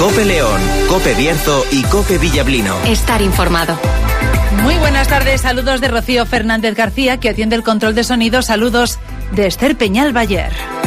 COPE León, COPE Bierzo y COPE Villablino. Estar informado. Muy buenas tardes, saludos de Rocío Fernández García, que atiende el control de sonido, saludos de Esther Peñal Bayer.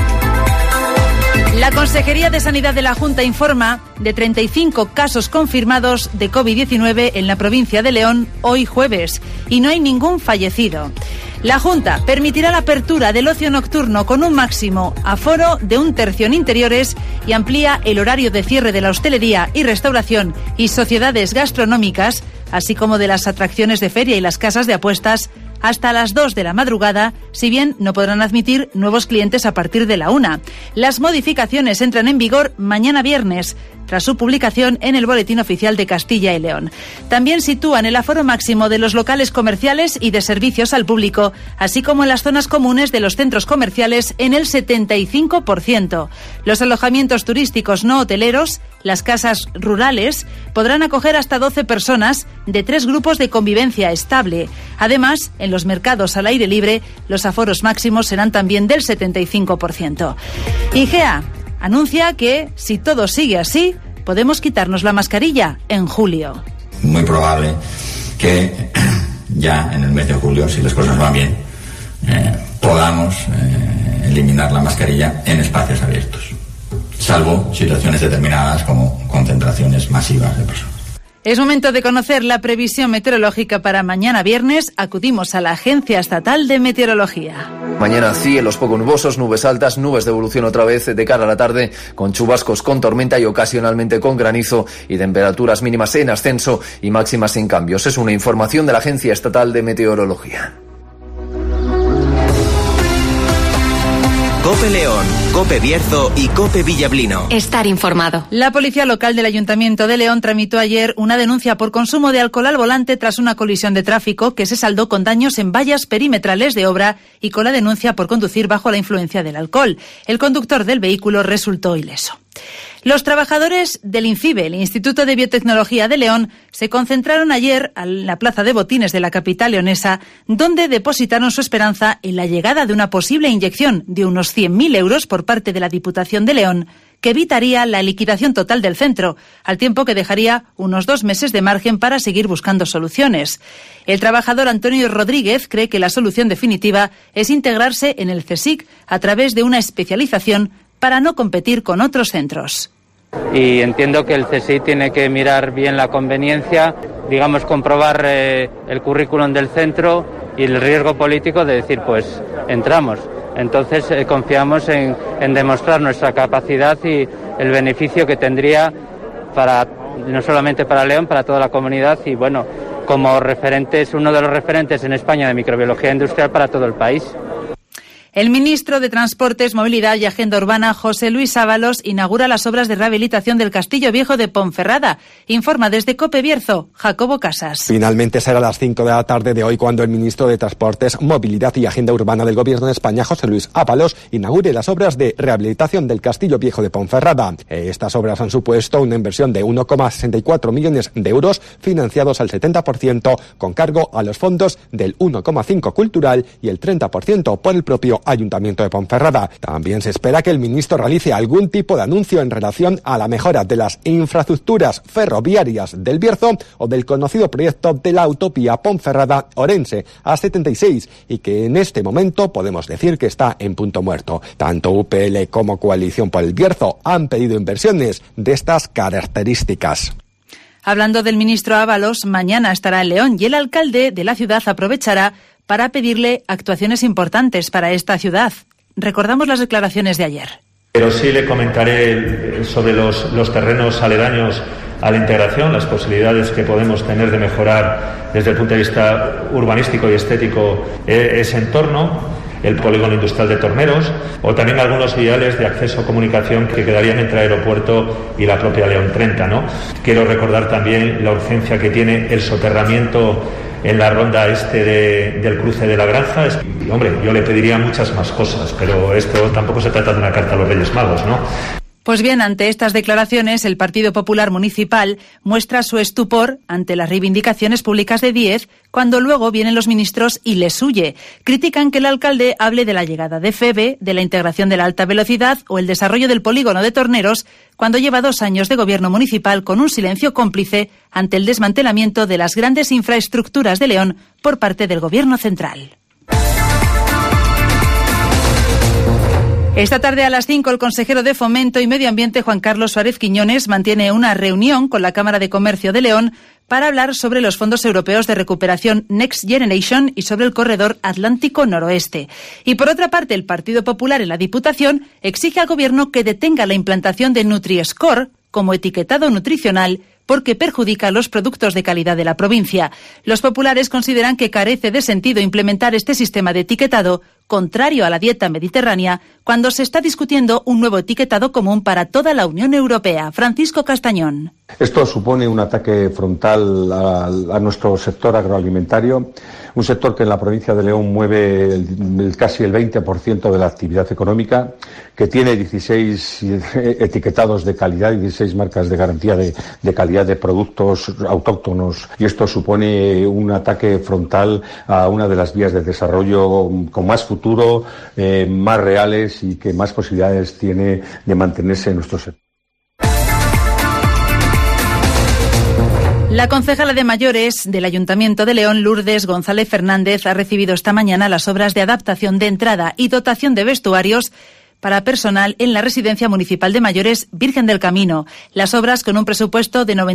La Consejería de Sanidad de la Junta informa de 35 casos confirmados de COVID-19 en la provincia de León hoy jueves y no hay ningún fallecido. La Junta permitirá la apertura del ocio nocturno con un máximo aforo de 1/3 en interiores y amplía el horario de cierre de la hostelería y restauración y sociedades gastronómicas, así como de las atracciones de feria y las casas de apuestas, hasta las 2 de la madrugada, si bien no podrán admitir nuevos clientes a partir de la 1. Las modificaciones entran en vigor mañana viernes, tras su publicación en el Boletín Oficial de Castilla y León. También sitúan el aforo máximo de los locales comerciales y de servicios al público, así como en las zonas comunes de los centros comerciales en el 75%. Los alojamientos turísticos no hoteleros, las casas rurales, podrán acoger hasta 12 personas de 3 grupos de convivencia estable. Además, en los mercados al aire libre, los aforos máximos serán también del 75%. IGEA anuncia que, si todo sigue así, podemos quitarnos la mascarilla en julio. Muy probable que ya en el mes de julio, si las cosas van bien, podamos eliminar la mascarilla en espacios abiertos, salvo situaciones determinadas como concentraciones masivas de personas. Es momento de conocer la previsión meteorológica para mañana viernes. Acudimos a la Agencia Estatal de Meteorología. Mañana cielos poco nubosos, nubes altas, nubes de evolución otra vez de cara a la tarde, con chubascos con tormenta y ocasionalmente con granizo, y temperaturas mínimas en ascenso y máximas sin cambios. Es una información de la Agencia Estatal de Meteorología. COPE León, COPE Bierzo y COPE Villablino. Estar informado. La Policía Local del Ayuntamiento de León tramitó ayer una denuncia por consumo de alcohol al volante tras una colisión de tráfico que se saldó con daños en vallas perimetrales de obra y con la denuncia por conducir bajo la influencia del alcohol. El conductor del vehículo resultó ileso. Los trabajadores del INCIBE, el Instituto de Biotecnología de León, se concentraron ayer en la plaza de Botines de la capital leonesa, donde depositaron su esperanza en la llegada de una posible inyección de unos 100.000 euros por parte de la Diputación de León, que evitaría la liquidación total del centro, al tiempo que dejaría unos 2 meses de margen para seguir buscando soluciones. El trabajador Antonio Rodríguez cree que la solución definitiva es integrarse en el CSIC a través de una especialización para no competir con otros centros. Y entiendo que el CSI tiene que mirar bien la conveniencia, digamos, comprobar el currículum del centro y el riesgo político de decir, pues, entramos. Entonces confiamos en demostrar nuestra capacidad y el beneficio que tendría para no solamente para León, para toda la comunidad y, bueno, como referentes, uno de los referentes en España de microbiología industrial para todo el país. El ministro de Transportes, Movilidad y Agenda Urbana, José Luis Ábalos, inaugura las obras de rehabilitación del Castillo Viejo de Ponferrada. Informa desde COPE Bierzo, Jacobo Casas. Finalmente será a las 5 de la tarde de hoy cuando el ministro de Transportes, Movilidad y Agenda Urbana del Gobierno de España, José Luis Ábalos, inaugure las obras de rehabilitación del Castillo Viejo de Ponferrada. Estas obras han supuesto una inversión de 1,64 millones de euros, financiados al 70% con cargo a los fondos del 1,5 cultural y el 30% por el propio Ayuntamiento de Ponferrada. También se espera que el ministro realice algún tipo de anuncio en relación a la mejora de las infraestructuras ferroviarias del Bierzo o del conocido proyecto de la autovía Ponferrada-Orense A76 y que en este momento podemos decir que está en punto muerto. Tanto UPL como Coalición por el Bierzo han pedido inversiones de estas características. Hablando del ministro Ábalos, mañana estará en León y el alcalde de la ciudad aprovechará para pedirle actuaciones importantes para esta ciudad. Recordamos las declaraciones de ayer. Pero sí le comentaré sobre los terrenos aledaños a la integración, las posibilidades que podemos tener de mejorar desde el punto de vista urbanístico y estético ese entorno, el polígono industrial de Torneros, o también algunos viales de acceso a comunicación que quedarían entre el aeropuerto y la propia León 30, ¿no? Quiero recordar también la urgencia que tiene el soterramiento en la ronda del cruce de la Granja. Y, hombre, yo le pediría muchas más cosas, pero esto tampoco se trata de una carta a los Reyes Magos, ¿no? Pues bien, ante estas declaraciones, el Partido Popular Municipal muestra su estupor ante las reivindicaciones públicas de Díez, cuando luego vienen los ministros y les huye. Critican que el alcalde hable de la llegada de FEVE, de la integración de la alta velocidad o el desarrollo del polígono de Torneros, cuando lleva 2 años de gobierno municipal con un silencio cómplice ante el desmantelamiento de las grandes infraestructuras de León por parte del gobierno central. Esta tarde a las 5 el consejero de Fomento y Medio Ambiente, Juan Carlos Suárez Quiñones, mantiene una reunión con la Cámara de Comercio de León para hablar sobre los fondos europeos de recuperación Next Generation y sobre el corredor Atlántico Noroeste. Y por otra parte, el Partido Popular en la Diputación exige al Gobierno que detenga la implantación de Nutri-Score como etiquetado nutricional porque perjudica los productos de calidad de la provincia. Los populares consideran que carece de sentido implementar este sistema de etiquetado contrario a la dieta mediterránea cuando se está discutiendo un nuevo etiquetado común para toda la Unión Europea. Francisco Castañón. Esto supone un ataque frontal a nuestro sector agroalimentario, un sector que en la provincia de León mueve casi el 20% de la actividad económica, que tiene 16 etiquetados de calidad y 16 marcas de garantía de calidad de productos autóctonos. Y esto supone un ataque frontal a una de las vías de desarrollo con más futuro, más reales y que más posibilidades tiene de mantenerse en nuestro sector. La concejala de Mayores del Ayuntamiento de León, Lourdes González Fernández, ha recibido esta mañana las obras de adaptación de entrada y dotación de vestuarios para personal en la Residencia Municipal de Mayores Virgen del Camino. Las obras, con un presupuesto de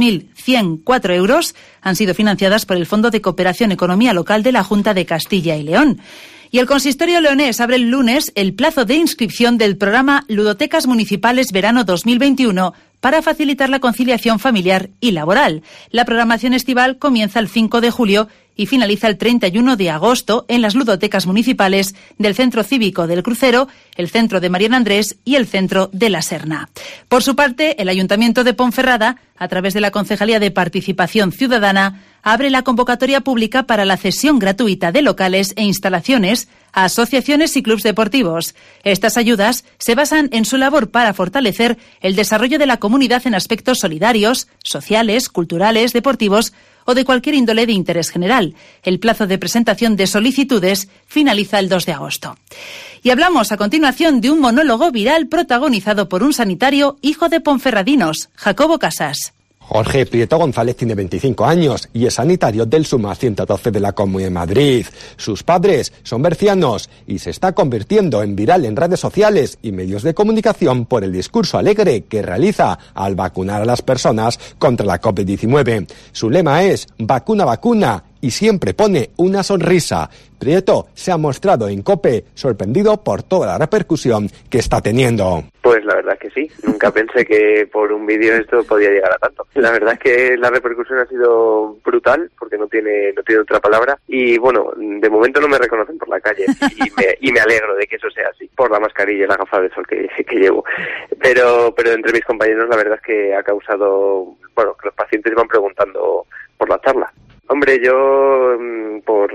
92.104 euros, han sido financiadas por el Fondo de Cooperación Economía Local de la Junta de Castilla y León. Y el consistorio leonés abre el lunes el plazo de inscripción del programa Ludotecas Municipales Verano 2021 para facilitar la conciliación familiar y laboral. La programación estival comienza el 5 de julio y finaliza el 31 de agosto en las ludotecas municipales del Centro Cívico del Crucero, el Centro de Mariano Andrés y el Centro de la Serna. Por su parte, el Ayuntamiento de Ponferrada, a través de la Concejalía de Participación Ciudadana, abre la convocatoria pública para la cesión gratuita de locales e instalaciones a asociaciones y clubes deportivos. Estas ayudas se basan en su labor para fortalecer el desarrollo de la comunidad en aspectos solidarios, sociales, culturales, deportivos o de cualquier índole de interés general. El plazo de presentación de solicitudes finaliza el 2 de agosto. Y hablamos a continuación de un monólogo viral protagonizado por un sanitario hijo de ponferradinos, Jacobo Casas. Jorge Prieto González tiene 25 años y es sanitario del Suma 112 de la Comunidad de Madrid. Sus padres son bercianos y se está convirtiendo en viral en redes sociales y medios de comunicación por el discurso alegre que realiza al vacunar a las personas contra la COVID-19. Su lema es "Vacuna, vacuna", y siempre pone una sonrisa. Prieto se ha mostrado en COPE sorprendido por toda la repercusión que está teniendo. Pues la verdad es que sí, nunca pensé que por un vídeo esto podía llegar a tanto. La verdad es que la repercusión ha sido brutal, porque no tiene otra palabra, y bueno, de momento no me reconocen por la calle, y me alegro de que eso sea así, por la mascarilla y la gafa de sol que llevo. Pero entre mis compañeros la verdad es que ha causado, bueno, que los pacientes van preguntando por la charla. Hombre, yo pues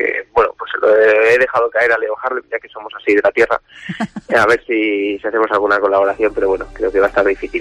lo he dejado caer a Leo Harlem, ya que somos así de la tierra, a ver si hacemos alguna colaboración, pero bueno, creo que va a estar difícil.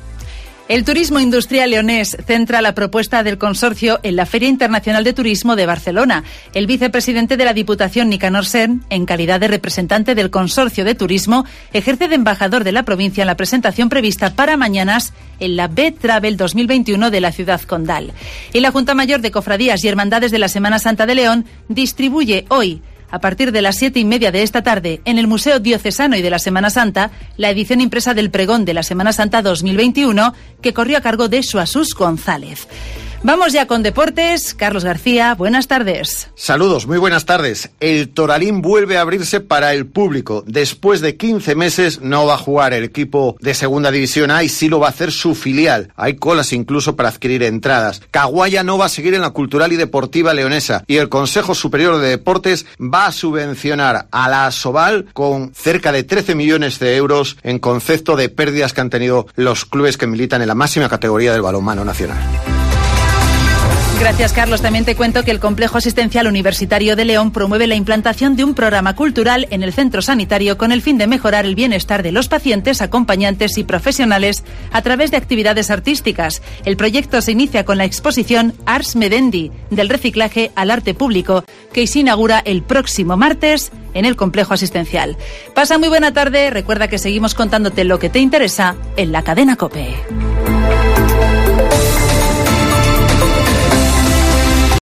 El turismo industrial leonés centra la propuesta del consorcio en la Feria Internacional de Turismo de Barcelona. El vicepresidente de la Diputación, Nicanor Sen, en calidad de representante del consorcio de turismo, ejerce de embajador de la provincia en la presentación prevista para mañanas en la B-Travel 2021 de la ciudad condal. Y la Junta Mayor de Cofradías y Hermandades de la Semana Santa de León distribuye hoy, a partir de las 7:30 de esta tarde, en el Museo Diocesano y de la Semana Santa, la edición impresa del Pregón de la Semana Santa 2021, que corrió a cargo de Suasus González. Vamos ya con deportes. Carlos García, buenas tardes. Saludos, muy buenas tardes. El Toralín vuelve a abrirse para el público. Después de 15 meses no va a jugar el equipo de Segunda División A y sí lo va a hacer su filial. Hay colas incluso para adquirir entradas. Caguaya no va a seguir en la Cultural y Deportiva Leonesa y el Consejo Superior de Deportes va a subvencionar a la Asobal con cerca de 13 millones de euros en concepto de pérdidas que han tenido los clubes que militan en la máxima categoría del balonmano nacional. Gracias, Carlos. También te cuento que el Complejo Asistencial Universitario de León promueve la implantación de un programa cultural en el centro sanitario con el fin de mejorar el bienestar de los pacientes, acompañantes y profesionales a través de actividades artísticas. El proyecto se inicia con la exposición Ars Medendi, del reciclaje al arte público, que se inaugura el próximo martes en el Complejo Asistencial. Pasa muy buena tarde. Recuerda que seguimos contándote lo que te interesa en la cadena COPE.